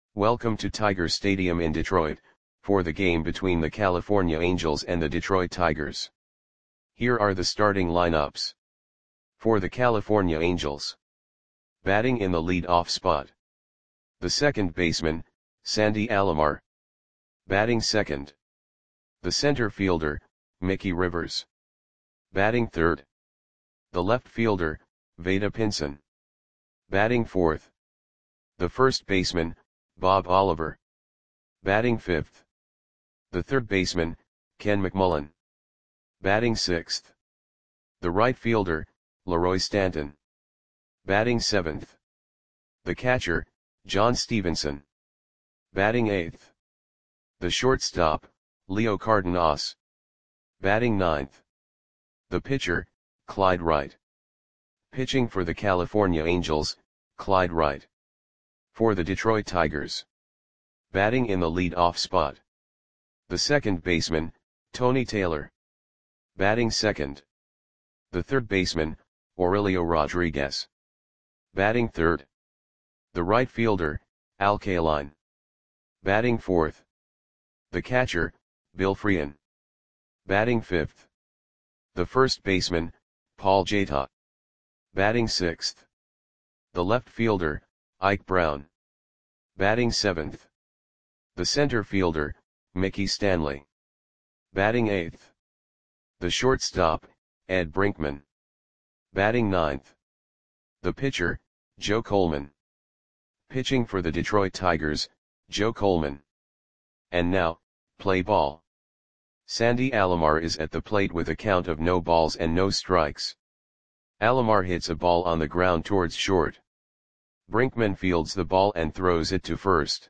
Welcome to Tiger Stadium in Detroit, for the game between the California Angels and the Detroit Tigers. Here are the starting lineups. For the California Angels. Batting in the lead-off spot. The second baseman, Sandy Alomar. Batting second. The center fielder, Mickey Rivers. Batting third. The left fielder, Vada Pinson. Batting fourth. The first baseman, Bob Oliver. Batting fifth. The third baseman, Ken McMullen. Batting sixth. The right fielder, Leroy Stanton. Batting seventh. The catcher, John Stevenson. Batting eighth. The shortstop, Leo Cardenas. Batting ninth. The pitcher, Clyde Wright. Pitching for the California Angels, Clyde Wright. For the Detroit Tigers. Batting in the lead-off spot. The second baseman, Tony Taylor. Batting second. The third baseman, Aurelio Rodriguez. Batting third. The right fielder, Al Kaline. Batting fourth. The catcher, Bill Freehan. Batting fifth. The first baseman, Paul Jata. Batting sixth. The left fielder, Ike Brown. Batting seventh. The center fielder, Mickey Stanley. Batting eighth. The shortstop, Ed Brinkman. Batting ninth. The pitcher, Joe Coleman. Pitching for the Detroit Tigers, Joe Coleman. And now, play ball. Sandy Alomar is at the plate with a count of no balls and no strikes. Alomar hits a ball on the ground towards short. Brinkman fields the ball and throws it to first.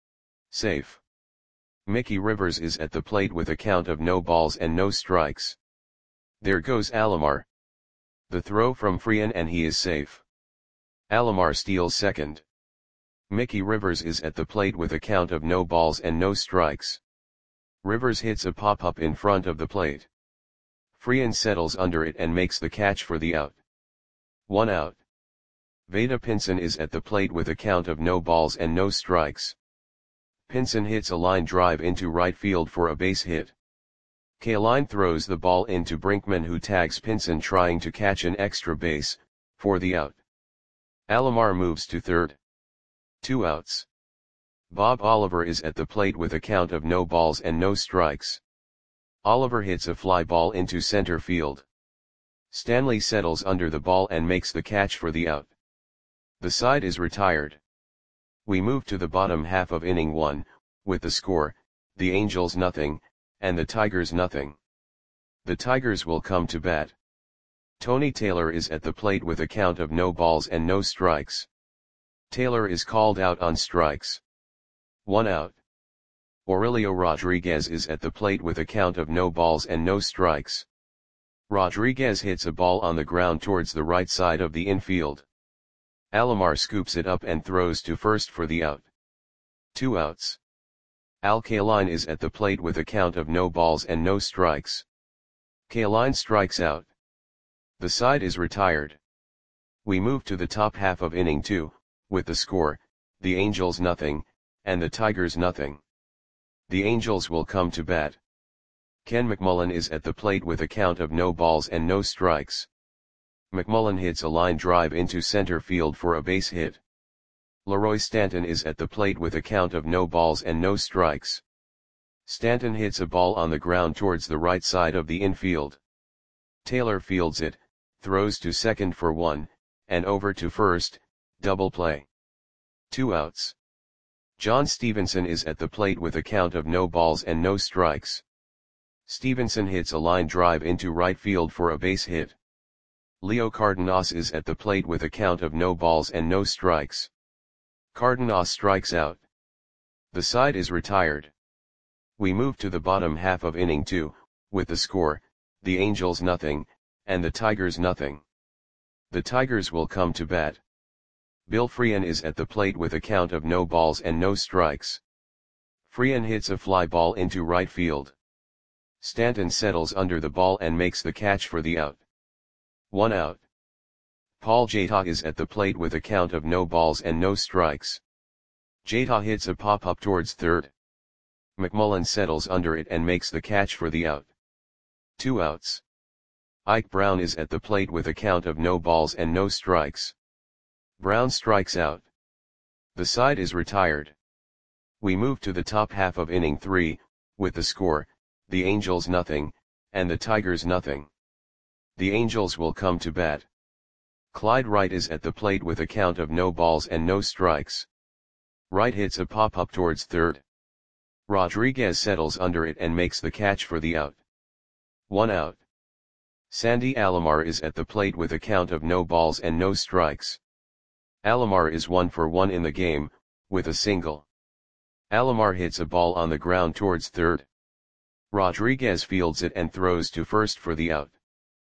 Safe. Mickey Rivers is at the plate with a count of no balls and no strikes. There goes Alomar. The throw from Freehan and he is safe. Alomar steals second. Mickey Rivers is at the plate with a count of no balls and no strikes. Rivers hits a pop-up in front of the plate. Freehan settles under it and makes the catch for the out. 1 out. Vada Pinson is at the plate with a count of no balls and no strikes. Pinson hits a line drive into right field for a base hit. Kaline throws the ball into Brinkman, who tags Pinson trying to catch an extra base, for the out. Alomar moves to third. 2 outs. Bob Oliver is at the plate with a count of no balls and no strikes. Oliver hits a fly ball into center field. Stanley settles under the ball and makes the catch for the out. The side is retired. We move to the bottom half of inning 1, with the score, the Angels 0, and the Tigers 0. The Tigers will come to bat. Tony Taylor is at the plate with a count of no balls and no strikes. Taylor is called out on strikes. 1 out. Aurelio Rodriguez is at the plate with a count of no balls and no strikes. Rodriguez hits a ball on the ground towards the right side of the infield. Alomar scoops it up and throws to first for the out. 2 outs. Al Kaline is at the plate with a count of no balls and no strikes. Kaline strikes out. The side is retired. We move to the top half of inning 2, with the score, the Angels 0, and the Tigers 0. The Angels will come to bat. Ken McMullen is at the plate with a count of no balls and no strikes. McMullen hits a line drive into center field for a base hit. Leroy Stanton is at the plate with a count of no balls and no strikes. Stanton hits a ball on the ground towards the right side of the infield. Taylor fields it, throws to second for 1, and over to first, double play. 2 outs. John Stevenson is at the plate with a count of no balls and no strikes. Stevenson hits a line drive into right field for a base hit. Leo Cardenas is at the plate with a count of no balls and no strikes. Cardenas strikes out. The side is retired. We move to the bottom half of inning 2, with the score, the Angels 0, and the Tigers 0. The Tigers will come to bat. Bill Freehan is at the plate with a count of no balls and no strikes. Freehan hits a fly ball into right field. Stanton settles under the ball and makes the catch for the out. 1 out. Paul Jata is at the plate with a count of no balls and no strikes. Jata hits a pop-up towards third. McMullen settles under it and makes the catch for the out. 2 outs. Ike Brown is at the plate with a count of no balls and no strikes. Brown strikes out. The side is retired. We move to the top half of inning 3, with the score, the Angels nothing, and the Tigers nothing. The Angels will come to bat. Clyde Wright is at the plate with a count of no balls and no strikes. Wright hits a pop-up towards third. Rodriguez settles under it and makes the catch for the out. 1 out. Sandy Alomar is at the plate with a count of no balls and no strikes. Alomar is 1 for 1 in the game, with a single. Alomar hits a ball on the ground towards third. Rodriguez fields it and throws to first for the out.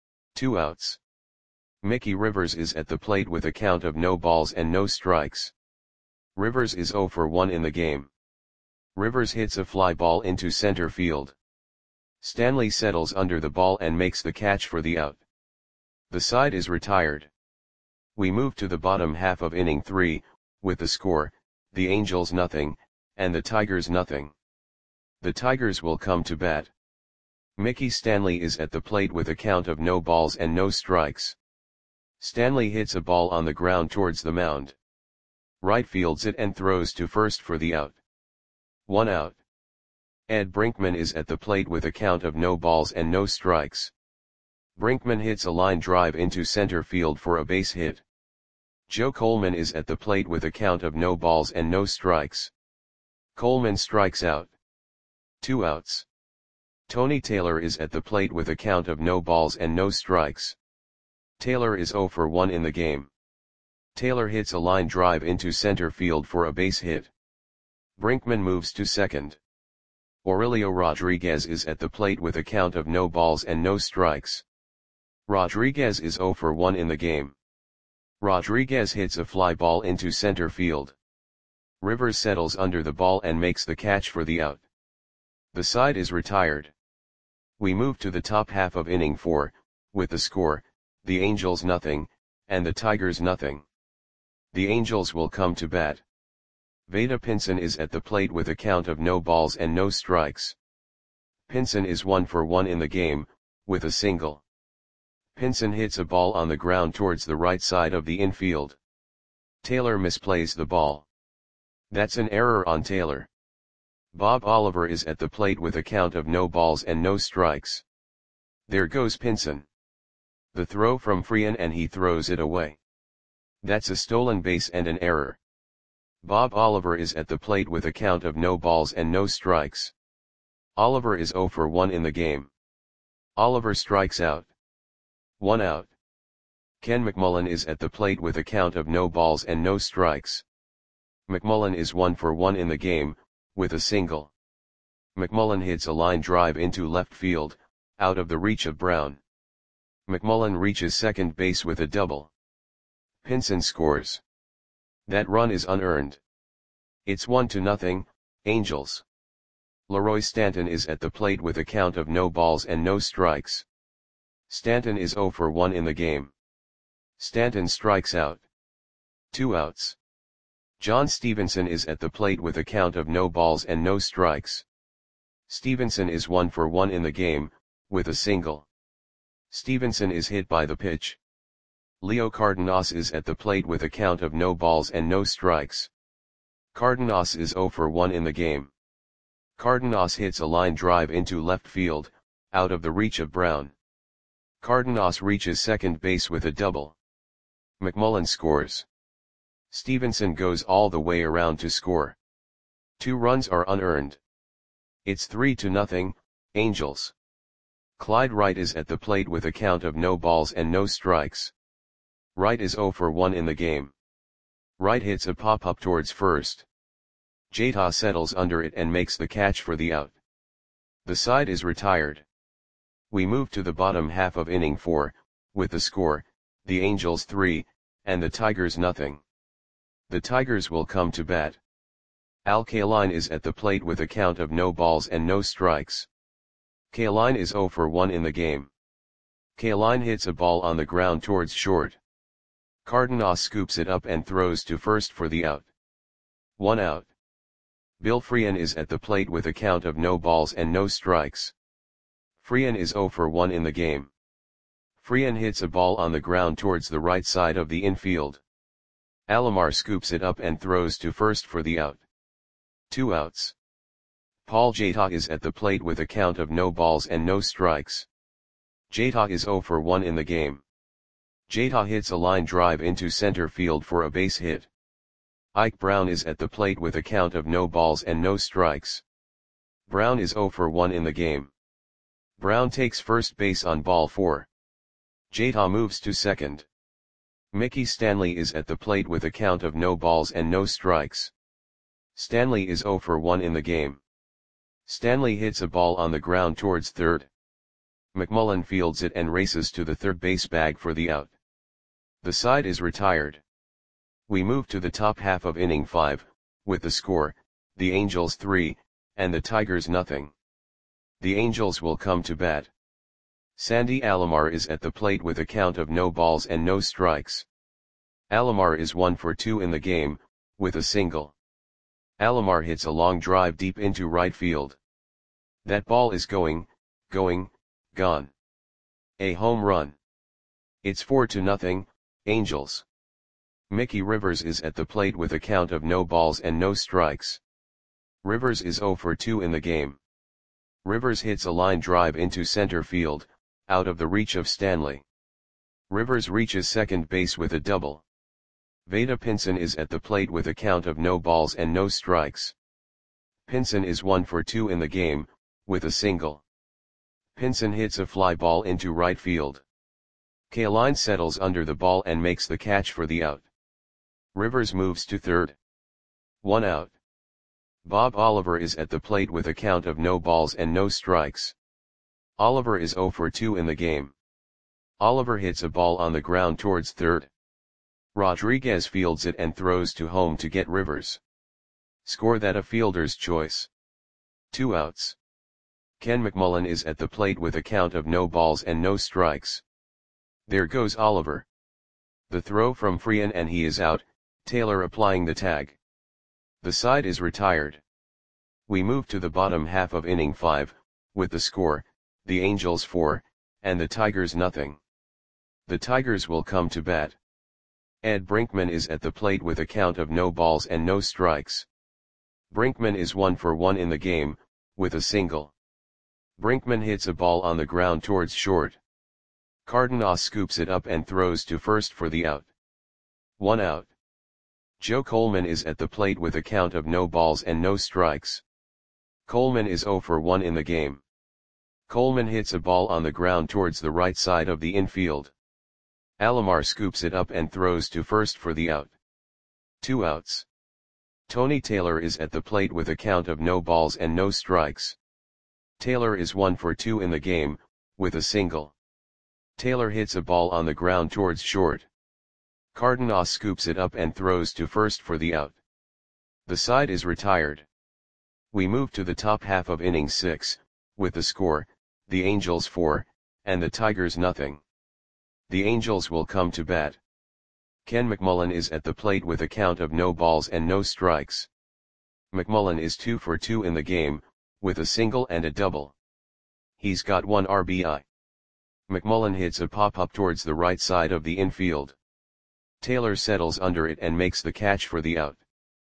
2 outs. Mickey Rivers is at the plate with a count of no balls and no strikes. Rivers is 0 for 1 in the game. Rivers hits a fly ball into center field. Stanley settles under the ball and makes the catch for the out. The side is retired. We move to the bottom half of inning 3, with the score, the Angels nothing, and the Tigers nothing. The Tigers will come to bat. Mickey Stanley is at the plate with a count of no balls and no strikes. Stanley hits a ball on the ground towards the mound. Wright fields it and throws to first for the out. 1 out. Ed Brinkman is at the plate with a count of no balls and no strikes. Brinkman hits a line drive into center field for a base hit. Joe Coleman is at the plate with a count of no balls and no strikes. Coleman strikes out. 2 outs. Tony Taylor is at the plate with a count of no balls and no strikes. Taylor is 0 for 1 in the game. Taylor hits a line drive into center field for a base hit. Brinkman moves to second. Aurelio Rodriguez is at the plate with a count of no balls and no strikes. Rodriguez is 0 for 1 in the game. Rodriguez hits a fly ball into center field. Rivers settles under the ball and makes the catch for the out. The side is retired. We move to the top half of inning 4, with the score, the Angels nothing, and the Tigers nothing. The Angels will come to bat. Vada Pinson is at the plate with a count of no balls and no strikes. Pinson is 1 for 1 in the game, with a single. Pinson hits a ball on the ground towards the right side of the infield. Taylor misplays the ball. That's an error on Taylor. Bob Oliver is at the plate with a count of no balls and no strikes. There goes Pinson. The throw from Freehan and he throws it away. That's a stolen base and an error. Bob Oliver is at the plate with a count of no balls and no strikes. Oliver is 0 for 1 in the game. Oliver strikes out. 1 out. Ken McMullen is at the plate with a count of no balls and no strikes. McMullen is 1 for 1 in the game, with a single. McMullen hits a line drive into left field, out of the reach of Brown. McMullen reaches second base with a double. Pinson scores. That run is unearned. It's 1-0, Angels. Leroy Stanton is at the plate with a count of no balls and no strikes. Stanton is 0 for 1 in the game. Stanton strikes out. 2 outs. John Stevenson is at the plate with a count of no balls and no strikes. Stevenson is 1 for 1 in the game, with a single. Stevenson is hit by the pitch. Leo Cardenas is at the plate with a count of no balls and no strikes. Cardenas is 0 for 1 in the game. Cardenas hits a line drive into left field, out of the reach of Brown. Cardenas reaches second base with a double. McMullen scores. Stevenson goes all the way around to score. 2 runs are unearned. It's 3-0, Angels. Clyde Wright is at the plate with a count of no balls and no strikes. Wright is 0 for 1 in the game. Wright hits a pop-up towards first. Jata settles under it and makes the catch for the out. The side is retired. We move to the bottom half of inning 4, with the score, the Angels 3, and the Tigers nothing. The Tigers will come to bat. Al Kaline is at the plate with a count of no balls and no strikes. Kaline is 0 for 1 in the game. Kaline hits a ball on the ground towards short. Cardenas scoops it up and throws to first for the out. 1 out. Bill Freehan is at the plate with a count of no balls and no strikes. Freehan is 0 for 1 in the game. Freehan hits a ball on the ground towards the right side of the infield. Alomar scoops it up and throws to first for the out. 2 outs. Paul Jata is at the plate with a count of no balls and no strikes. Jata is 0 for 1 in the game. Jata hits a line drive into center field for a base hit. Ike Brown is at the plate with a count of no balls and no strikes. Brown is 0 for 1 in the game. Brown takes first base on ball 4. Jata moves to second. Mickey Stanley is at the plate with a count of no balls and no strikes. Stanley is 0 for 1 in the game. Stanley hits a ball on the ground towards third. McMullen fields it and races to the third base bag for the out. The side is retired. We move to the top half of inning 5, with the score, the Angels 3, and the Tigers nothing. The Angels will come to bat. Sandy Alomar is at the plate with a count of no balls and no strikes. Alomar is 1 for 2 in the game, with a single. Alomar hits a long drive deep into right field. That ball is going, gone. A home run. It's 4-0, Angels. Mickey Rivers is at the plate with a count of no balls and no strikes. Rivers is 0 for 2 in the game. Rivers hits a line drive into center field, out of the reach of Stanley. Rivers reaches second base with a double. Vada Pinson is at the plate with a count of no balls and no strikes. Pinson is 1 for 2 in the game, with a single. Pinson hits a fly ball into right field. Kaline settles under the ball and makes the catch for the out. Rivers moves to third. 1 out. Bob Oliver is at the plate with a count of no balls and no strikes. Oliver is 0 for 2 in the game. Oliver hits a ball on the ground towards third. Rodriguez fields it and throws to home to get Rivers. Score that a fielder's choice. 2 outs. Ken McMullen is at the plate with a count of no balls and no strikes. There goes Oliver. The throw from Freehan and he is out, Taylor applying the tag. The side is retired. We move to the bottom half of inning 5, with the score, the Angels 4, and the Tigers nothing. The Tigers will come to bat. Ed Brinkman is at the plate with a count of no balls and no strikes. Brinkman is 1 for 1 in the game, with a single. Brinkman hits a ball on the ground towards short. Cardenas scoops it up and throws to first for the out. 1 out. Joe Coleman is at the plate with a count of no balls and no strikes. Coleman is 0 for 1 in the game. Coleman hits a ball on the ground towards the right side of the infield. Alomar scoops it up and throws to first for the out. 2 outs. Tony Taylor is at the plate with a count of no balls and no strikes. Taylor is 1 for 2 in the game, with a single. Taylor hits a ball on the ground towards short. Cardenas scoops it up and throws to first for the out. The side is retired. We move to the top half of inning 6, with the score, the Angels 4, and the Tigers nothing. The Angels will come to bat. Ken McMullen is at the plate with a count of no balls and no strikes. McMullen is 2 for 2 in the game, with a single and a double. He's got 1 RBI. McMullen hits a pop-up towards the right side of the infield. Taylor settles under it and makes the catch for the out.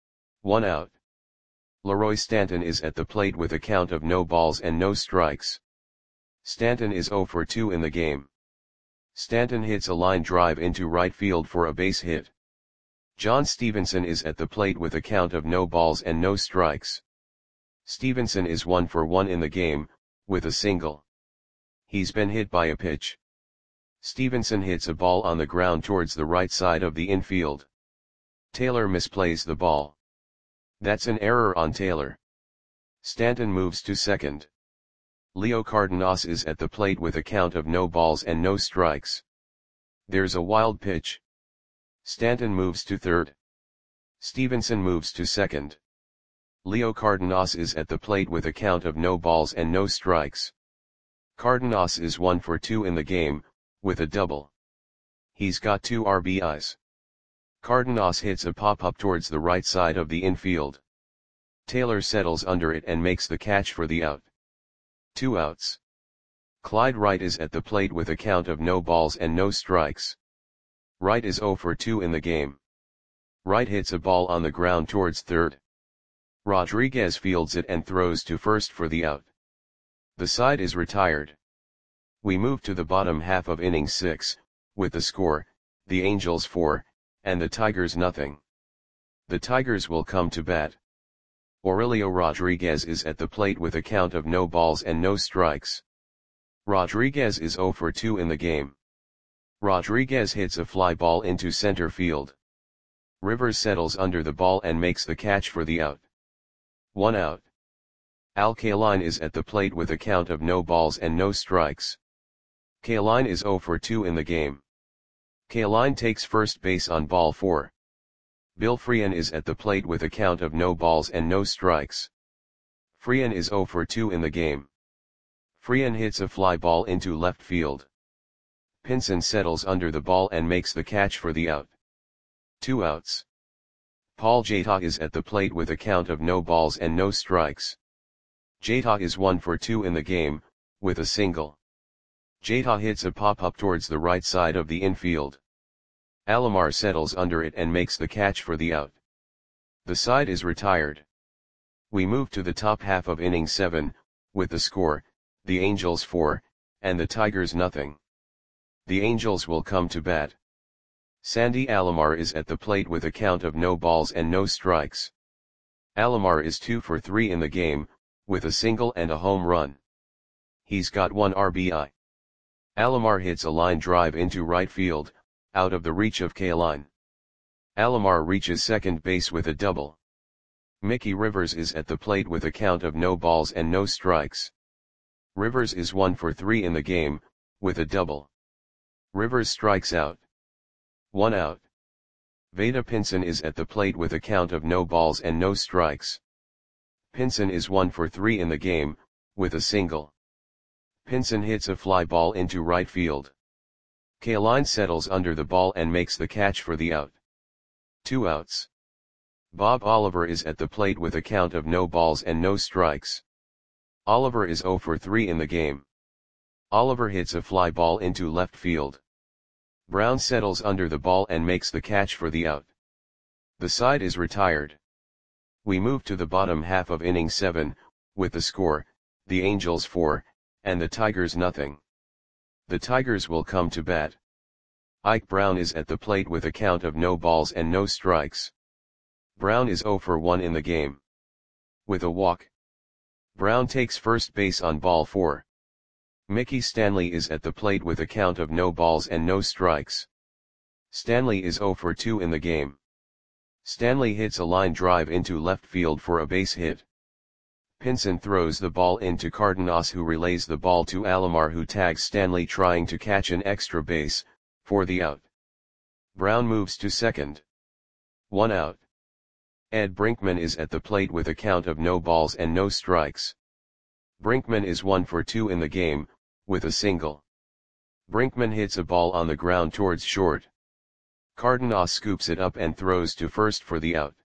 1 out. Leroy Stanton is at the plate with a count of no balls and no strikes. Stanton is 0 for 2 in the game. Stanton hits a line drive into right field for a base hit. John Stevenson is at the plate with a count of no balls and no strikes. Stevenson is 1 for 1 in the game, with a single. He's been hit by a pitch. Stevenson hits a ball on the ground towards the right side of the infield. Taylor misplays the ball. That's an error on Taylor. Stanton moves to second. Leo Cardenas is at the plate with a count of no balls and no strikes. There's a wild pitch. Stanton moves to third. Stevenson moves to second. Leo Cardenas is at the plate with a count of no balls and no strikes. Cardenas is 1 for 2 in the game, with a double. He's got 2 RBIs. Cardenas hits a pop-up towards the right side of the infield. Taylor settles under it and makes the catch for the out. 2 outs. Clyde Wright is at the plate with a count of no balls and no strikes. Wright is 0 for 2 in the game. Wright hits a ball on the ground towards third. Rodriguez fields it and throws to first for the out. The side is retired. We move to the bottom half of inning 6, with the score, the Angels 4, and the Tigers nothing. The Tigers will come to bat. Aurelio Rodriguez is at the plate with a count of no balls and no strikes. Rodriguez is 0 for 2 in the game. Rodriguez hits a fly ball into center field. Rivers settles under the ball and makes the catch for the out. 1 out. Al Kaline is at the plate with a count of no balls and no strikes. Kaline is 0 for 2 in the game. Kaline takes first base on ball 4. Bill Freehan is at the plate with a count of no balls and no strikes. Freehan is 0 for 2 in the game. Freehan hits a fly ball into left field. Pinson settles under the ball and makes the catch for the out. 2 outs. Paul Jata is at the plate with a count of no balls and no strikes. Jata is 1 for 2 in the game, with a single. Jata hits a pop-up towards the right side of the infield. Alomar settles under it and makes the catch for the out. The side is retired. We move to the top half of inning 7, with the score, the Angels 4, and the Tigers nothing. The Angels will come to bat. Sandy Alomar is at the plate with a count of no balls and no strikes. Alomar is 2 for 3 in the game, with a single and a home run. He's got 1 RBI. Alomar hits a line drive into right field, out of the reach of Kaline. Alomar reaches second base with a double. Mickey Rivers is at the plate with a count of no balls and no strikes. Rivers is 1 for 3 in the game, with a double. Rivers strikes out. 1 out. Vada Pinson is at the plate with a count of no balls and no strikes. Pinson is 1 for 3 in the game, with a single. Pinson hits a fly ball into right field. Kaline settles under the ball and makes the catch for the out. 2 outs. Bob Oliver is at the plate with a count of no balls and no strikes. Oliver is 0 for 3 in the game. Oliver hits a fly ball into left field. Brown settles under the ball and makes the catch for the out. The side is retired. We move to the bottom half of inning 7, with the score, the Angels 4, and the Tigers nothing. The Tigers will come to bat. Ike Brown is at the plate with a count of no balls and no strikes. Brown is 0 for 1 in the game. With a walk. Brown takes first base on ball 4. Mickey Stanley is at the plate with a count of no balls and no strikes. Stanley is 0 for 2 in the game. Stanley hits a line drive into left field for a base hit. Pinson throws the ball into Cardenas, who relays the ball to Alomar, who tags Stanley trying to catch an extra base, for the out. Brown moves to second. 1 out. Ed Brinkman is at the plate with a count of no balls and no strikes. Brinkman is 1 for 2 in the game, with a single. Brinkman hits a ball on the ground towards short. Cardenas scoops it up and throws to first for the out.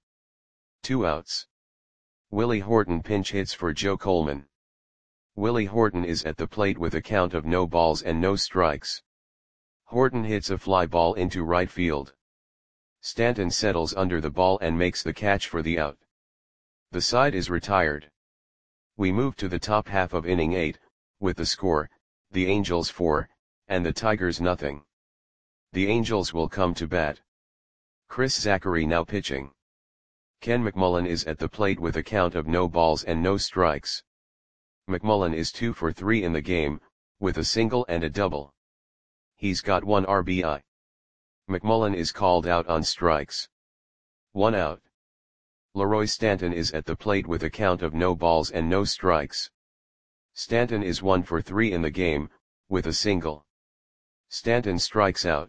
2 outs. Willie Horton pinch hits for Joe Coleman. Willie Horton is at the plate with a count of no balls and no strikes. Horton hits a fly ball into right field. Stanton settles under the ball and makes the catch for the out. The side is retired. We move to the top half of inning 8, with the score, the Angels 4, and the Tigers nothing. The Angels will come to bat. Chris Zachary now pitching. Ken McMullen is at the plate with a count of no balls and no strikes. McMullen is 2 for 3 in the game, with a single and a double. He's got 1 RBI. McMullen is called out on strikes. 1 out. Leroy Stanton is at the plate with a count of no balls and no strikes. Stanton is 1 for 3 in the game, with a single. Stanton strikes out.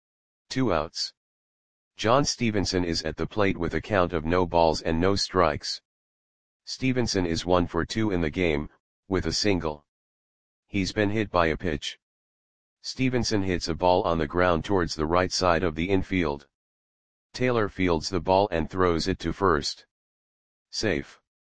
2 outs. John Stevenson is at the plate with a count of no balls and no strikes. Stevenson is 1 for 2 in the game, with a single. He's been hit by a pitch. Stevenson hits a ball on the ground towards the right side of the infield. Taylor fields the ball and throws it to first. Safe.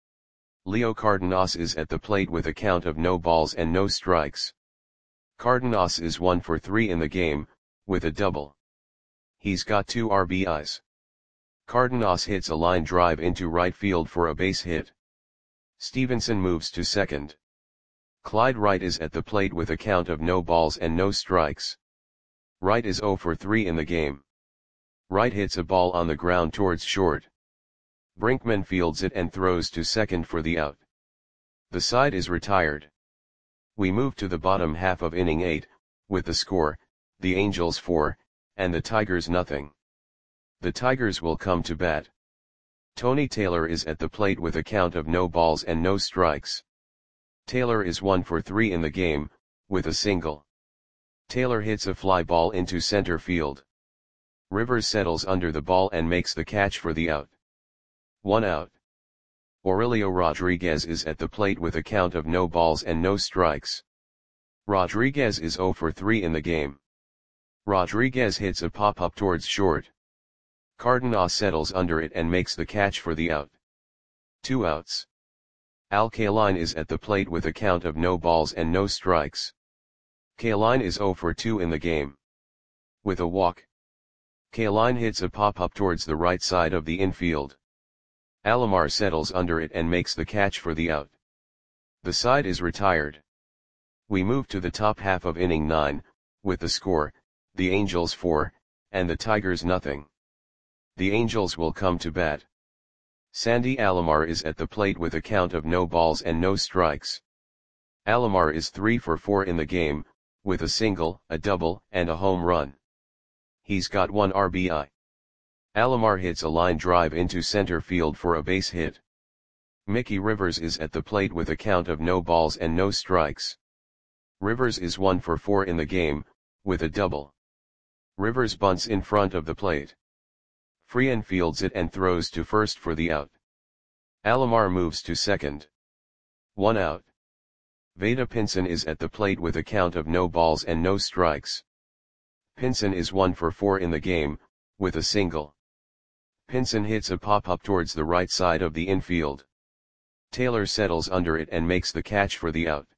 Leo Cardenas is at the plate with a count of no balls and no strikes. Cardenas is 1 for 3 in the game, with a double. He's got 2 RBIs. Cardenas hits a line drive into right field for a base hit. Stevenson moves to second. Clyde Wright is at the plate with a count of no balls and no strikes. Wright is 0 for 3 in the game. Wright hits a ball on the ground towards short. Brinkman fields it and throws to second for the out. The side is retired. We move to the bottom half of inning 8, with the score, the Angels 4, and the Tigers nothing. The Tigers will come to bat. Tony Taylor is at the plate with a count of no balls and no strikes. Taylor is 1 for 3 in the game, with a single. Taylor hits a fly ball into center field. Rivers settles under the ball and makes the catch for the out. 1 out. Aurelio Rodriguez is at the plate with a count of no balls and no strikes. Rodriguez is 0 for 3 in the game. Rodriguez hits a pop-up towards short. Cardenas settles under it and makes the catch for the out. 2 outs. Al Kaline is at the plate with a count of no balls and no strikes. Kaline is 0 for 2 in the game. With a walk. Kaline hits a pop-up towards the right side of the infield. Alomar settles under it and makes the catch for the out. The side is retired. We move to the top half of inning 9, with the score, the Angels 4, and the Tigers nothing. The Angels will come to bat. Sandy Alomar is at the plate with a count of no balls and no strikes. Alomar is 3 for 4 in the game, with a single, a double, and a home run. He's got 1 RBI. Alomar hits a line drive into center field for a base hit. Mickey Rivers is at the plate with a count of no balls and no strikes. Rivers is 1 for 4 in the game, with a double. Rivers bunts in front of the plate. Freehan fields it and throws to first for the out. Alomar moves to second. 1 out. Vada Pinson is at the plate with a count of no balls and no strikes. Pinson is 1 for 4 in the game, with a single. Pinson hits a pop-up towards the right side of the infield. Taylor settles under it and makes the catch for the out.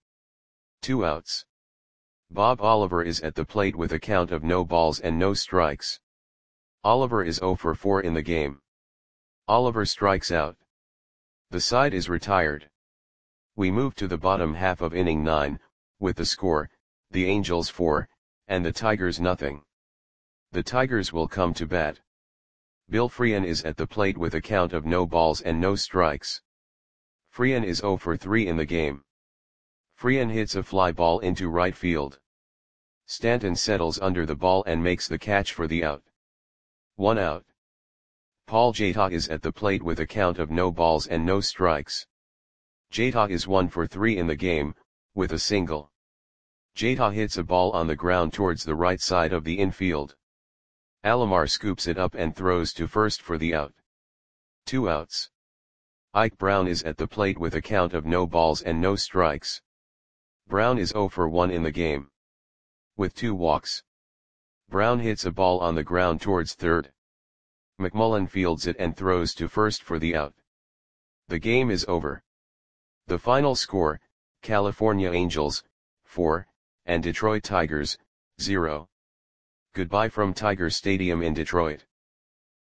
2 outs. Bob Oliver is at the plate with a count of no balls and no strikes. Oliver is 0 for 4 in the game. Oliver strikes out. The side is retired. We move to the bottom half of inning 9, with the score, the Angels 4, and the Tigers nothing. The Tigers will come to bat. Bill Freehan is at the plate with a count of no balls and no strikes. Freehan is 0 for 3 in the game. Freehan hits a fly ball into right field. Stanton settles under the ball and makes the catch for the out. 1 out. Paul Jata is at the plate with a count of no balls and no strikes. Jata is 1 for 3 in the game, with a single. Jata hits a ball on the ground towards the right side of the infield. Alomar scoops it up and throws to first for the out. 2 outs. Ike Brown is at the plate with a count of no balls and no strikes. Brown is 0 for 1 in the game. With 2 walks. Brown hits a ball on the ground towards third. McMullen fields it and throws to first for the out. The game is over. The final score, California Angels, 4, and Detroit Tigers, 0. Goodbye from Tiger Stadium in Detroit.